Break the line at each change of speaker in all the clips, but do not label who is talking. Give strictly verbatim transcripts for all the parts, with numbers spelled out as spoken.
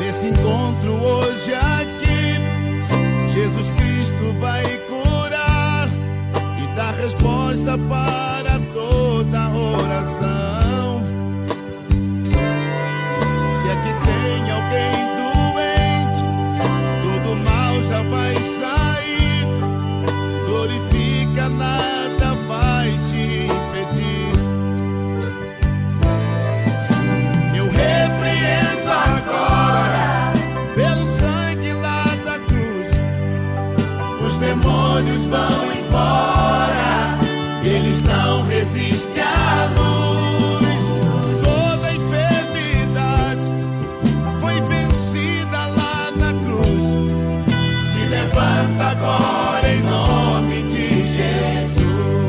Nesse encontro hoje aqui, Jesus Cristo vai curar e dar resposta para toda oração. Se aqui tem alguém doente, todo mal já vai sair. Glorifica, nada vai te impedir. Eu repreendo agora, pelo sangue lá da cruz, os demônios vão embora, eles não resistem à luz. Toda enfermidade foi vencida lá na cruz. Se levanta agora em nome de Jesus.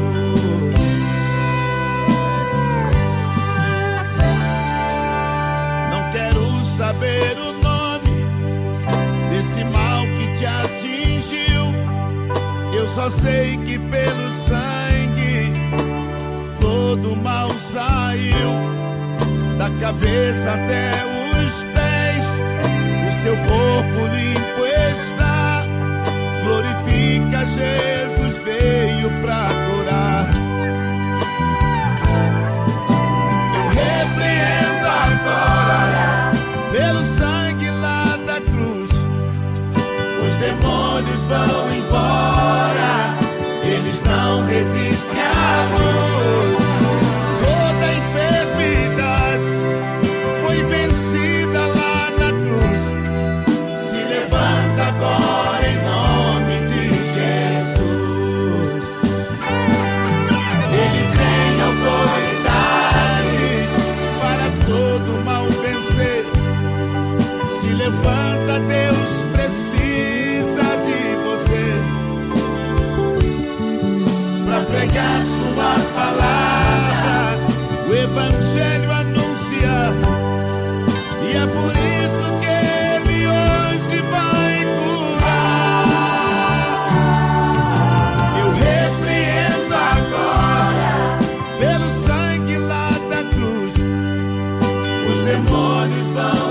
Não quero saber o nome desse mal que te atingiu. Eu só sei que pelo sangue todo mal saiu. Da cabeça até os pés, o seu corpo limpo está. Glorifica, Jesus veio pra curar. Eu repreendo agora, pelo sangue lá da cruz, os demônios vão embora, eles não resistem à luz. Toda enfermidade foi vencida lá na cruz. Se levanta agora em nome de Jesus. Ele tem autoridade para todo mal vencer. Se levanta, Deus precisa de você para pregar sua palavra, o evangelho anunciar. E é por isso que ele hoje vai curar. Eu repreendo agora, pelo sangue lá da cruz, os demônios vão